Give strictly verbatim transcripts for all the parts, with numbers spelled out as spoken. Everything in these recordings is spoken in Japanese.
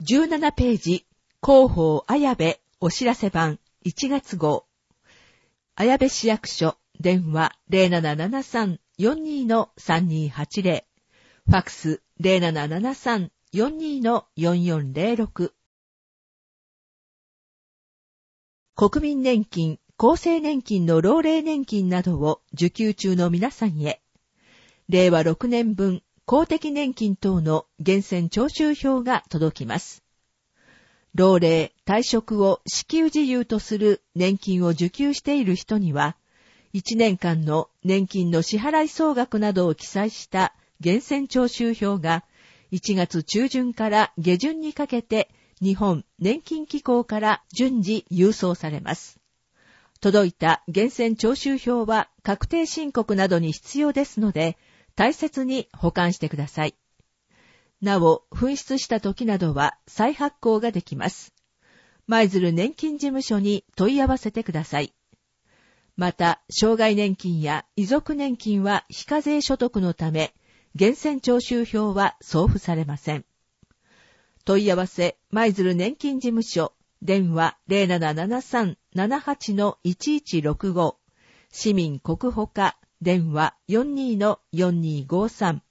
じゅうななページ、広報綾部お知らせ版いちがつ号。綾部市役所、電話 ゼロななななさんよんにー さんにーはちゼロ、ファックス ゼロななななさんよんにー よんよんゼロろく。国民年金、厚生年金の老齢年金などを受給中の皆さんへ、れいわろくねんぶん公的年金等の源泉徴収票が届きます。老齢、退職を支給事由とする年金を受給している人には、いちねんかんの年金の支払い総額などを記載した源泉徴収票がいちがつちゅうじゅんから下旬にかけて日本年金機構から順次郵送されます。届いた源泉徴収票は確定申告などに必要ですので、大切に保管してください。なお、紛失した時などは再発行ができます。舞鶴年金事務所に問い合わせてください。また、障害年金や遺族年金は非課税所得のため、源泉徴収票は送付されません。問い合わせ、舞鶴年金事務所、電話 ゼロななななさんななはち いちいちろくご、市民国保課、電話 よんにー よんにーごさん。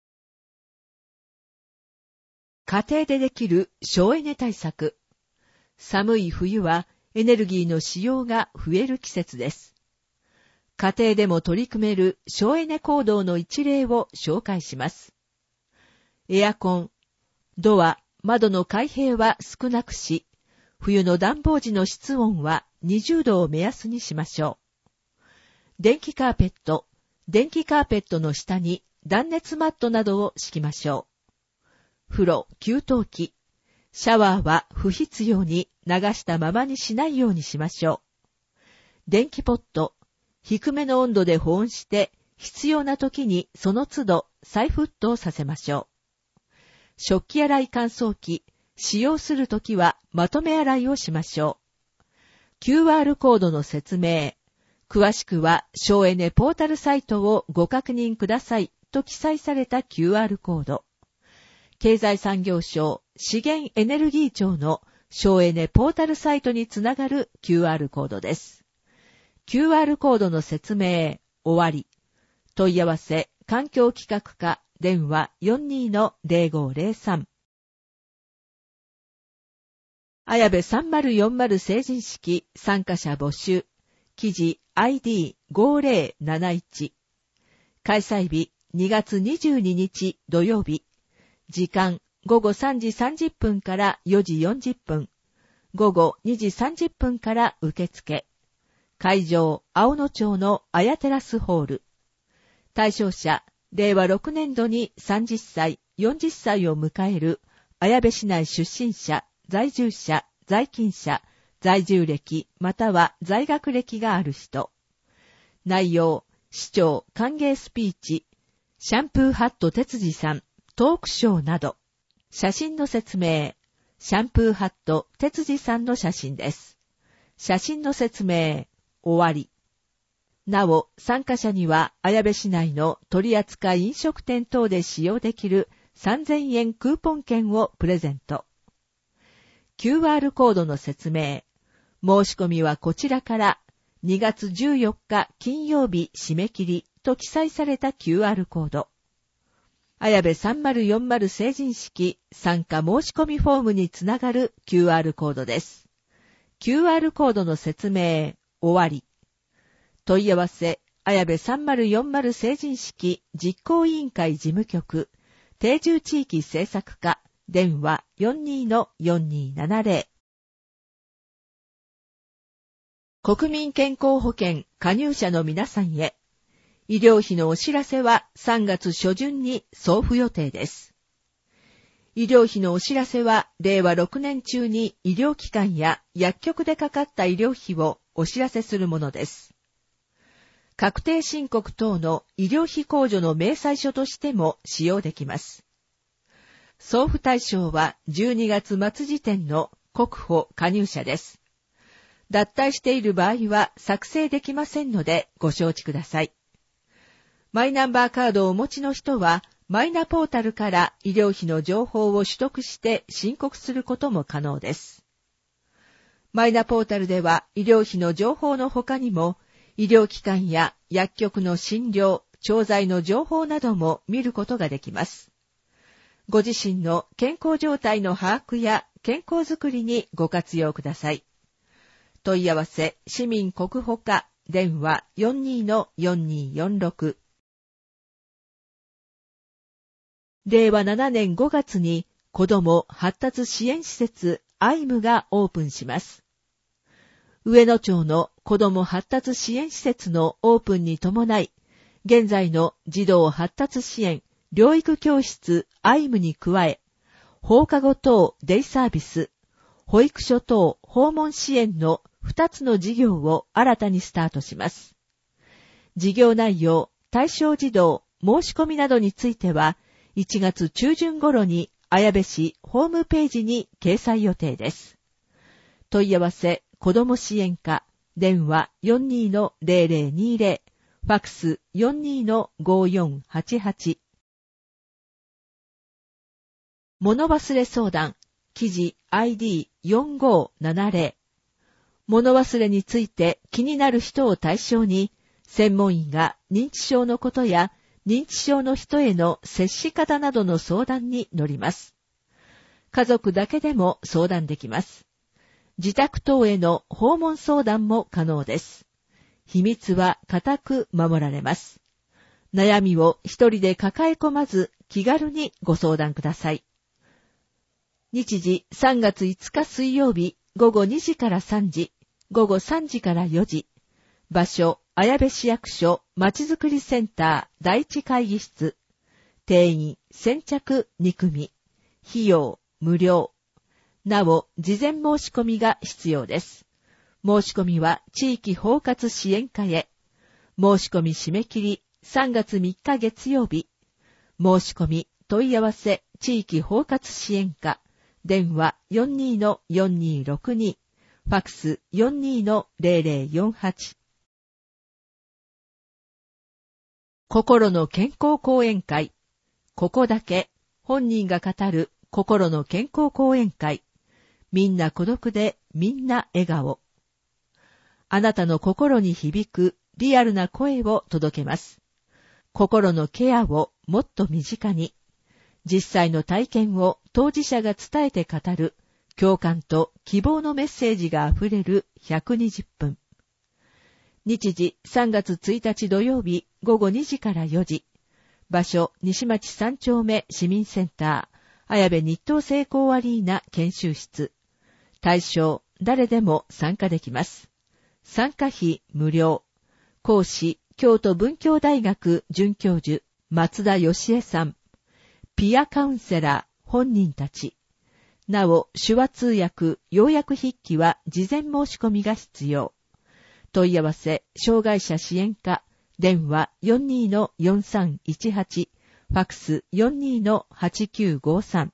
家庭でできる省エネ対策。寒い冬はエネルギーの使用が増える季節です。家庭でも取り組める省エネ行動の一例を紹介します。エアコン、ドア、窓の開閉は少なくし、冬の暖房時の室温はにじゅうどを目安にしましょう。電気カーペット、電気カーペットの下に断熱マットなどを敷きましょう。風呂、給湯器、シャワーは不必要に流したままにしないようにしましょう。電気ポット、低めの温度で保温して必要な時にその都度再沸騰させましょう。食器洗い乾燥機、使用するときはまとめ洗いをしましょう。キューアール コードの説明。詳しくは省エネポータルサイトをご確認くださいと記載された キューアール コード。経済産業省資源エネルギー庁の省エネポータルサイトにつながる キューアール コードです。キューアール コードの説明、終わり。問い合わせ、環境企画課、電話 よんにー ゼロごゼロさん。綾部さんまるよんまる成人式参加者募集。記事 アイディーごゼロなないち。開催日にがつにじゅうににち土曜日。時間ごごさんじさんじゅっぷんからよじよんじゅっぷん。ごごにじさんじゅっぷんから受付。会場、青野町のあやテラスホール。対象者、れいわろくねんどにさんじゅっさい、よんじゅっさいを迎える、綾部市内出身者、在住者、在勤者、在住歴、または在学歴がある人。内容、市長歓迎スピーチ、シャンプーハット哲司さん、トークショーなど。写真の説明、シャンプーハット哲司さんの写真です。写真の説明、終わり。なお、参加者には、綾部市内の取扱飲食店等で使用できるさんぜんえんクーポン券をプレゼント。キューアール コードの説明。申し込みはこちらからにがつじゅうよっか金曜日締め切りと記載された キューアール コード。綾部さんまるよんまる成人式参加申し込みフォームにつながる キューアール コードです。キューアール コードの説明、終わり。問い合わせ、綾部さんまるよんまる成人式実行委員会事務局、定住地域政策課、電話 よんにー よんにーななゼロ。国民健康保険加入者の皆さんへ、医療費のお知らせはさんがつしょじゅんに送付予定です。医療費のお知らせはれいわろくねん中に医療機関や薬局でかかった医療費をお知らせするものです。確定申告等の医療費控除の明細書としても使用できます。送付対象はじゅうにがつまつ時点の国保加入者です。脱退している場合は作成できませんのでご承知ください。マイナンバーカードをお持ちの人はマイナポータルから医療費の情報を取得して申告することも可能です。マイナポータルでは医療費の情報の他にも、医療機関や薬局の診療、調剤の情報なども見ることができます。ご自身の健康状態の把握や健康づくりにご活用ください。問い合わせ、市民国保課、電話 よんにーのよんにーよんろく。れいわななねんごがつに子ども発達支援施設アイムがオープンします。上野町の子ども発達支援施設のオープンに伴い、現在の児童発達支援療育教室アイムに加え、放課後等デイサービス、保育所等訪問支援のふたつの事業を新たにスタートします。事業内容、対象児童、申し込みなどについては、いちがつちゅうじゅん頃に綾部市ホームページに掲載予定です。問い合わせ、子ども支援課、電話 よんにーのぜろぜろにーぜろ、ファックス よんにーのごよんはちはち。物忘れ相談、記事 アイディーよんごーななぜろ。物忘れについて気になる人を対象に、専門医が認知症のことや認知症の人への接し方などの相談に乗ります。家族だけでも相談できます。自宅等への訪問相談も可能です。秘密は固く守られます。悩みを一人で抱え込まず気軽にご相談ください。日時さんがついつか水曜日ごごにじからさんじ、ごごさんじからよじ。場所、綾部市役所まちづくりセンター第一会議室。定員先着にくみ。費用無料。なお、事前申し込みが必要です。申し込みは地域包括支援課へ。申し込み締め切りさんがつみっか月曜日。申し込み問い合わせ地域包括支援課。電話 よんにーのよんにーろくに。ファックス よんにーのぜろぜろよんはち。心の健康講演会。ここだけ本人が語る心の健康講演会。みんな孤独でみんな笑顔。あなたの心に響くリアルな声を届けます。心のケアをもっと身近に。実際の体験を当事者が伝えて語る共感と希望のメッセージがあふれるひゃくにじゅっぷん。日時さんがつついたち土曜日ごごにじからよじ。場所西町さんちょうめ市民センター綾部日東成功アリーナ研修室。対象誰でも参加できます。参加費無料。講師京都文教大学准教授松田義恵さん。ピアカウンセラー本人たち。なお、手話通訳、要約筆記は事前申し込みが必要。問い合わせ、障害者支援課、電話 よんにーのよんさんいちはち、ファックス よんにーのはちきゅうごさん。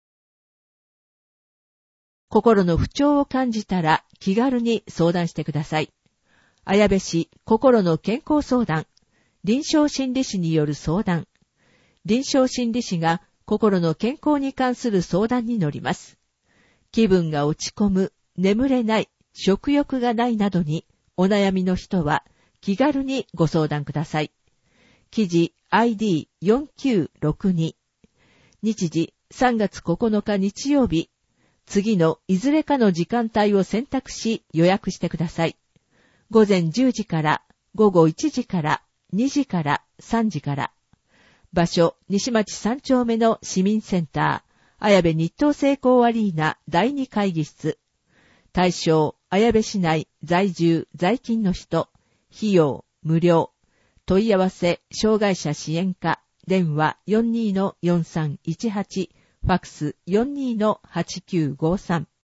心の不調を感じたら気軽に相談してください。綾部市心の健康相談、臨床心理士による相談。臨床心理士が心の健康に関する相談に乗ります。気分が落ち込む、眠れない、食欲がないなどにお悩みの人は気軽にご相談ください。記事 アイディーよんきゅうろくに。日時さんがつここのか日曜日。次のいずれかの時間帯を選択し予約してください。午前じゅうじから午後いちじからにじからさんじから。場所、西町さんちょうめの市民センター、綾部日東成功アリーナだいに会議室。対象、綾部市内在住在勤の人。費用無料。問い合わせ障害者支援課、電話 よんにーのよんさんいちはち、ファックス よんにーのはちきゅうごさん。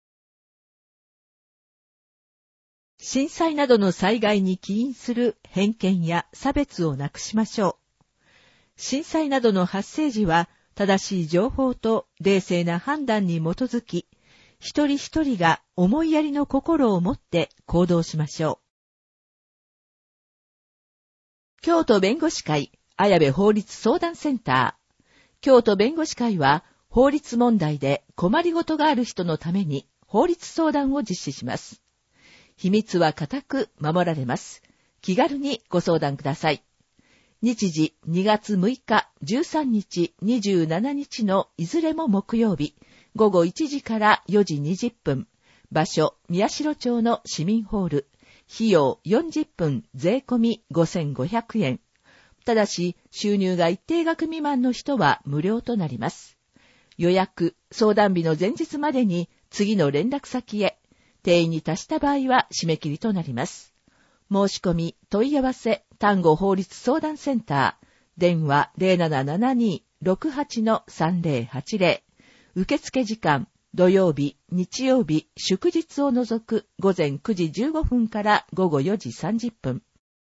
震災などの災害に起因する偏見や差別をなくしましょう。震災などの発生時は正しい情報と冷静な判断に基づき、一人一人が思いやりの心を持って行動しましょう。京都弁護士会綾部法律相談センター。 京都弁護士会は法律問題で困りごとがある人のために法律相談を実施します。秘密は固く守られます。気軽にご相談ください。日時にがつむいか、じゅうさんにち、にじゅうしちにちのいずれも木曜日、ごごいちじからよじにじゅっぷん。場所、宮代町の市民ホール。費用よんじゅっぷん、税込みごせんごひゃくえん。ただし、収入が一定額未満の人は無料となります。予約、相談日の前日までに次の連絡先へ。定員に達した場合は締め切りとなります。申し込み、問い合わせ、丹後法律相談センター。電話 ゼロななななに ろくはち さんゼロはちゼロ。受付時間、土曜日、日曜日、祝日を除くごぜんくじじゅうごふんからごごよじさんじゅっぷん。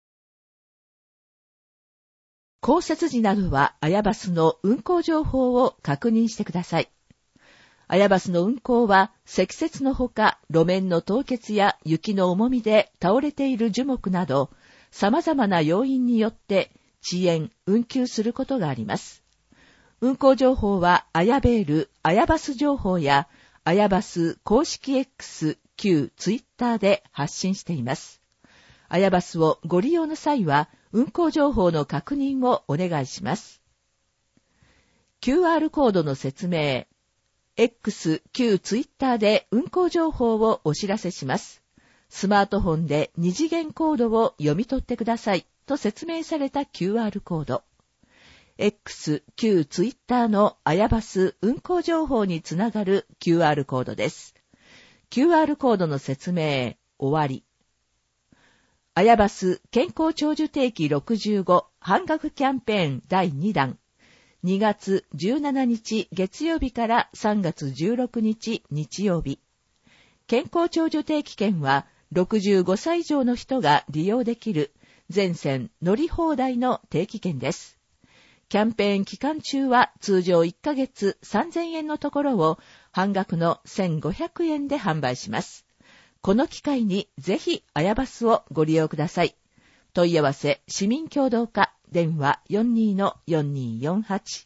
降雪時などは、アヤバスの運行情報を確認してください。アヤバスの運行は、積雪のほか、路面の凍結や雪の重みで倒れている樹木など、様々な要因によって遅延、運休することがあります。運行情報は、アヤベール、アヤバス情報や、アヤバス公式 X、旧ツイッターで発信しています。アヤバスをご利用の際は、運行情報の確認をお願いします。キューアール コードの説明。X、旧ツイッターで運行情報をお知らせします。スマートフォンで二次元コードを読み取ってくださいと説明された キューアール コード。X、旧ツイッターのアヤバス運行情報につながる キューアール コードです。キューアール コードの説明、終わり。アヤバス健康長寿定期ろくじゅうご半額キャンペーンだいにだん。にがつじゅうしちにち月曜日からさんがつじゅうろくにち日曜日。健康長寿定期券はろくじゅうごさい以上の人が利用できる全線乗り放題の定期券です。キャンペーン期間中は通常いっかげつさんぜんえんのところを半額のせんごひゃくえんで販売します。この機会にぜひアヤバスをご利用ください。問い合わせ市民協働課電話 よんにーのよんにーよんはち。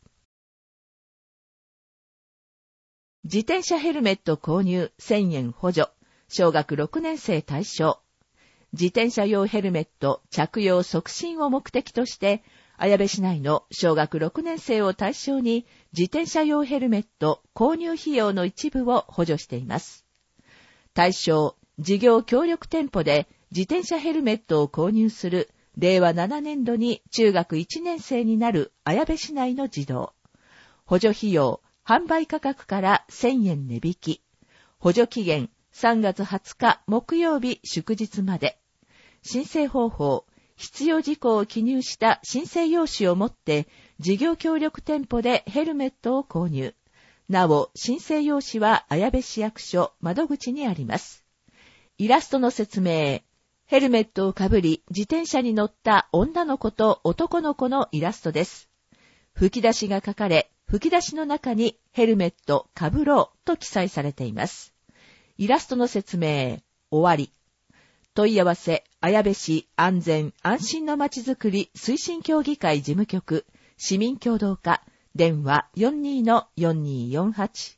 自転車ヘルメット購入せんえん補助。小学ろくねん生対象。自転車用ヘルメット着用促進を目的として、綾部市内の小学ろくねん生を対象に自転車用ヘルメット購入費用の一部を補助しています。対象、事業協力店舗で自転車ヘルメットを購入するれいわななねんどに中学いちねん生になる綾部市内の児童。補助費用、販売価格からせんえん値引き。補助期限、さんがつはつか木曜日祝日まで。申請方法、必要事項を記入した申請用紙を持って事業協力店舗でヘルメットを購入。なお、申請用紙は綾部市役所窓口にあります。イラストの説明。ヘルメットをかぶり自転車に乗った女の子と男の子のイラストです。吹き出しが書かれ、吹き出しの中にヘルメットかぶろうと記載されています。イラストの説明、終わり。問い合わせ、綾部市安全安心のまちづくり推進協議会事務局、市民協働課、電話 よんにーのよんにーよんはち。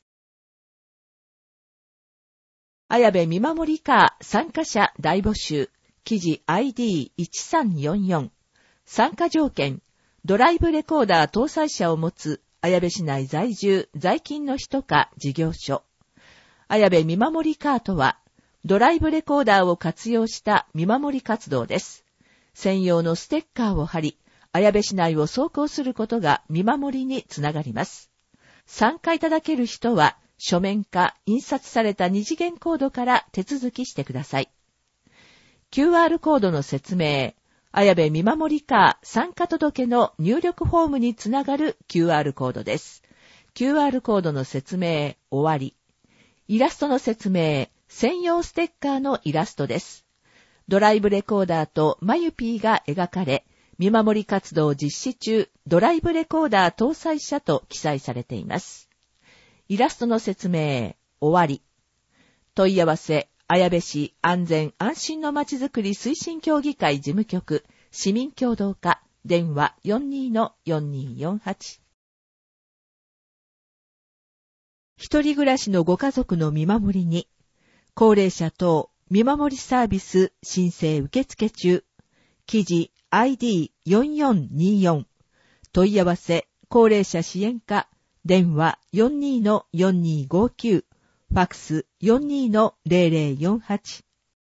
綾部見守りカー参加者大募集。記事 アイディーいちさんよんよん。参加条件、ドライブレコーダー搭載車を持つ綾部市内在住、在勤の人か事業所。綾部見守りカーとは、ドライブレコーダーを活用した見守り活動です。専用のステッカーを貼り、綾部市内を走行することが見守りにつながります。参加いただける人は、書面か印刷された二次元コードから手続きしてください。キューアール コードの説明、綾部見守りカー参加届の入力フォームにつながる キューアール コードです。キューアール コードの説明、終わり。イラストの説明、専用ステッカーのイラストです。ドライブレコーダーとマユピーが描かれ、見守り活動実施中、ドライブレコーダー搭載車と記載されています。イラストの説明、終わり。問い合わせ、綾部市安全安心のまちづくり推進協議会事務局、市民協働課、電話 よんにーのよんにーよんはち。 一人暮らしのご家族の見守りに、高齢者等見守りサービス申請受付中、記事 アイディーよんよんによん、問い合わせ高齢者支援課、電話 よんにーのよんにーごきゅう、ファックス よんにーのゼロゼロよんはち。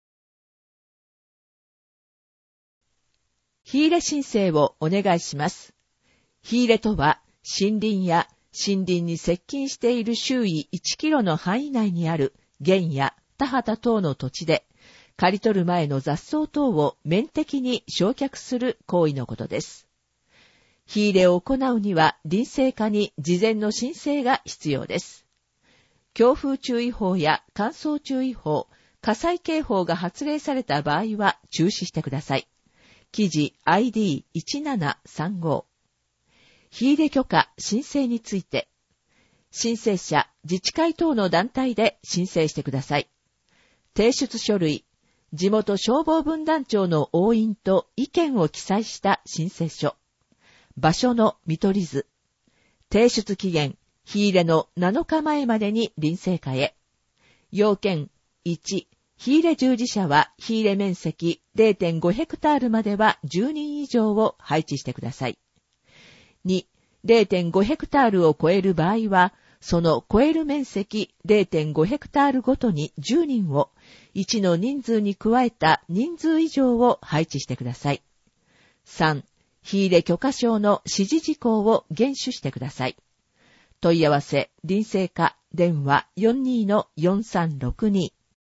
火入れ申請をお願いします。火入れとは、森林や森林に接近している周囲いちキロの範囲内にある原や田畑等の土地で、刈り取る前の雑草等を面的に焼却する行為のことです。火入れを行うには林政課に事前の申請が必要です。強風注意報や乾燥注意報、火災警報が発令された場合は中止してください。記事 アイディーいちななさんご。火入れ許可申請について、申請者、自治会等の団体で申請してください。提出書類、地元消防分団長の押印と意見を記載した申請書、場所の見取り図、提出期限、火入れのなのかまえまでに林政課へ。要件いち、火入れ従事者は火入れ面積 ゼロテンごヘクタールまではじゅうにん以上を配置してください。に、ゼロテンごヘクタールを超える場合は、その超える面積 ゼロテンごヘクタールごとにじゅうにんを、いちの人数に加えた人数以上を配置してください。さん、火入れ許可証の指示事項を厳守してください。問い合わせ、林政課、電話 よんにーのよんさんろくに。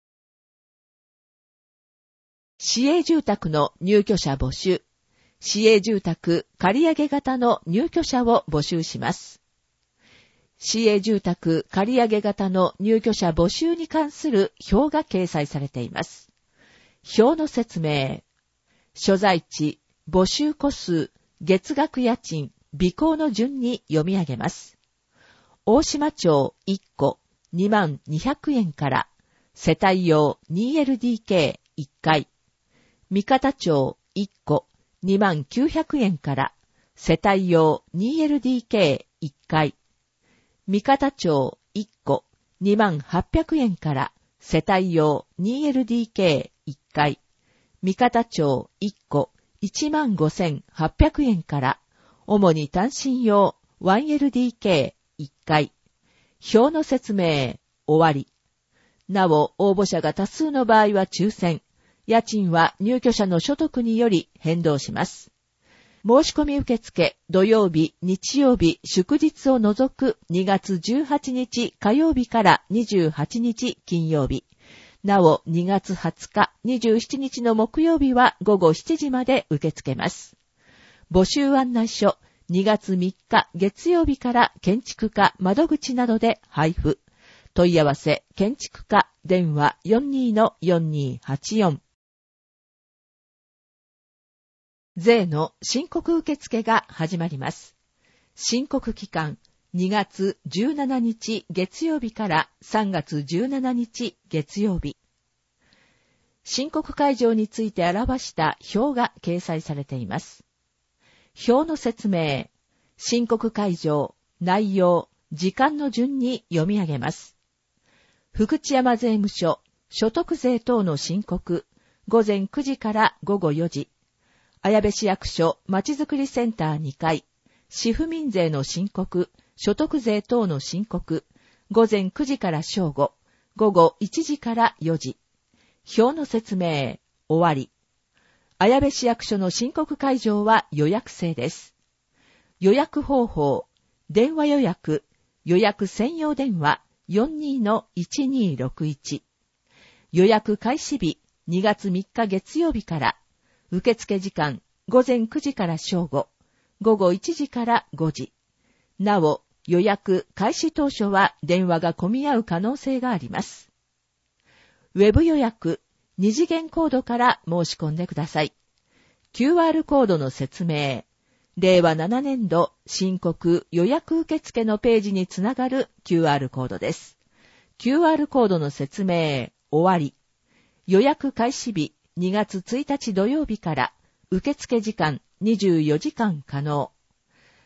市営住宅の入居者募集。市営住宅借り上げ型の入居者を募集します。市営住宅借り上げ型の入居者募集に関する表が掲載されています。表の説明。所在地、募集戸数、月額家賃、備考の順に読み上げます。大島町いっこにまんにひゃくえんから、世帯用 にエルディーケーいっかい。三方町いっこにまんきゅうひゃくえんから、世帯用 にエルディーケーいっかい。三方町いっこにまんはっぴゃくえんから、世帯用 にエルディーケーいっかい。三方町いっこいちまんごせんはっぴゃくえんから、主に単身用 ワンエルディーケーいっかい。表の説明、終わり。なお、応募者が多数の場合は抽選。家賃は入居者の所得により変動します。申し込み受付、土曜日、日曜日、祝日を除くにがつじゅうはちにち火曜日からにじゅうはちにち金曜日。なお、にがつはつか、にじゅうしちにちの木曜日はごごしちじまで受け付けます。募集案内書、にがつみっか月曜日から建築課窓口などで配布。問い合わせ、建築課、電話 よんにーのよんにーはちよん。税の申告受付が始まります。申告期間、にがつじゅうしちにち月曜日からさんがつじゅうしちにち月曜日。申告会場について表した表が掲載されています。表の説明、申告会場、内容、時間の順に読み上げます。福知山税務署、所得税等の申告、ごぜんくじからごごよじ。綾部市役所まちづくりセンターにかい、市府民税の申告、所得税等の申告、ごぜんくじから正午、ごごいちじからよじ。表の説明、終わり。綾部市役所の申告会場は予約制です。予約方法、電話予約、予約専用電話 よんにーのいちにーろくいち。予約開始日、にがつみっか月曜日から、受付時間、ごぜんくじから正午、ごごいちじからごじ。なお、予約開始当初は電話が混み合う可能性があります。ウェブ予約、二次元コードから申し込んでください。キューアール コードの説明、れいわななねんど申告予約受付のページにつながる キューアール コードです。キューアール コードの説明、終わり。予約開始日、にがつついたち土曜日から、受付時間にじゅうよじかん可能。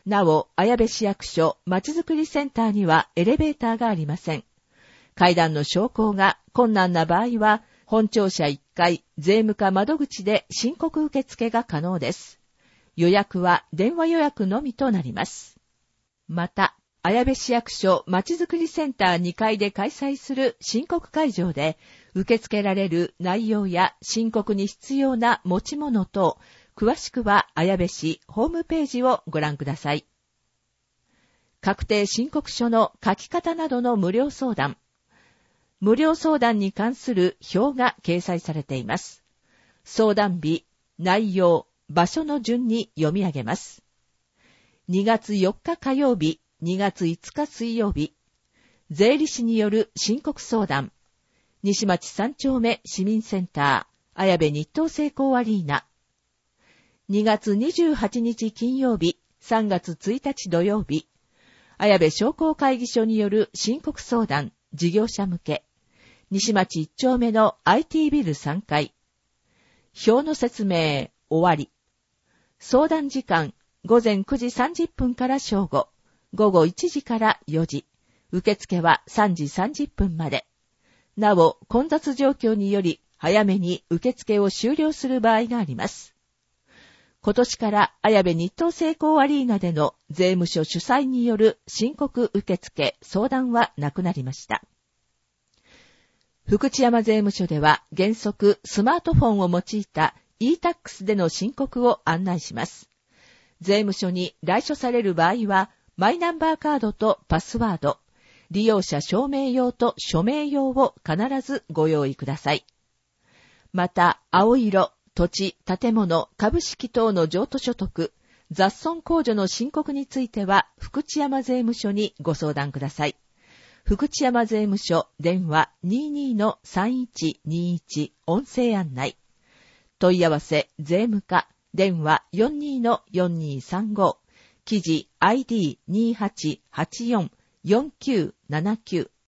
なお、綾部市役所まちづくりセンターにはエレベーターがありません。階段の昇降が困難な場合は、本庁舎いっかい税務課窓口で申告受付が可能です。予約は電話予約のみとなります。また、綾部市役所まちづくりセンターにかいで開催する申告会場で、受け付けられる内容や申告に必要な持ち物等、詳しくは綾部市ホームページをご覧ください。確定申告書の書き方などの無料相談。無料相談に関する表が掲載されています。相談日、内容、場所の順に読み上げます。にがつよっか火曜日、にがついつか水曜日、税理士による申告相談、西町三丁目市民センター、綾部日東成功アリーナ。にがつにじゅうはちにち金曜日、さんがつついたち土曜日、綾部商工会議所による申告相談、事業者向け、西町いっちょうめの アイティー ビルさんがい。表の説明、終わり。相談時間、ごぜんくじさんじゅっぷんから正午、ごごいちじからよじ。受付はさんじさんじゅっぷんまで。なお、混雑状況により、早めに受付を終了する場合があります。今年から綾部日東成功アリーナでの税務署主催による申告受付相談はなくなりました。福知山税務署では原則スマートフォンを用いた イータックス での申告を案内します。税務署に来所される場合は、マイナンバーカードとパスワード、利用者証明用と署名用を必ずご用意ください。また、青色、土地、建物、株式等の譲渡所得、雑損控除の申告については、福知山税務署にご相談ください。福知山税務署、電話 にじゅうにのさんいちにいち 音声案内。問い合わせ、税務課、電話 よんじゅうにのよんにーさんご。記事 アイディーにーはちはちよんよんきゅうななきゅう